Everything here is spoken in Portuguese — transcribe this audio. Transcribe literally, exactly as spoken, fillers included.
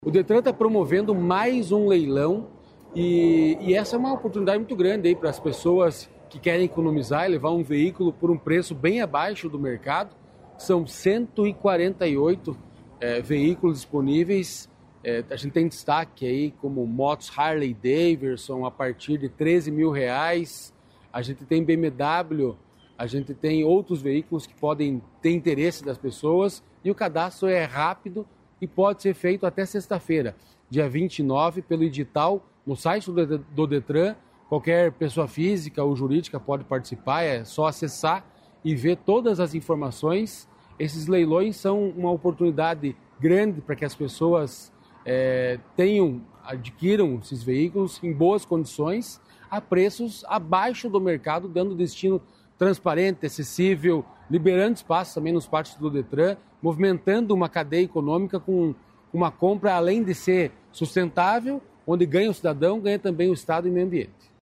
O Detran está promovendo mais um leilão e, e essa é uma oportunidade muito grande aí para as pessoas que querem economizar e levar um veículo por um preço bem abaixo do mercado. São cento e quarenta e oito é, veículos disponíveis. É, a gente tem destaque aí como motos Harley Davidson a partir de treze mil reais. A gente tem B M W, a gente tem outros veículos que podem ter interesse das pessoas e o cadastro é rápido e pode ser feito até sexta-feira, dia vinte e nove, pelo edital no site do Detran. Qualquer pessoa física ou jurídica pode participar, é só acessar e ver todas as informações. Esses leilões são uma oportunidade grande para que as pessoas é, tenham, adquiram esses veículos em boas condições, a preços abaixo do mercado, dando destino transparente, acessível, liberando espaço também nos pátios do Detran, movimentando uma cadeia econômica com uma compra, além de ser sustentável, onde ganha o cidadão, ganha também o Estado e o meio ambiente.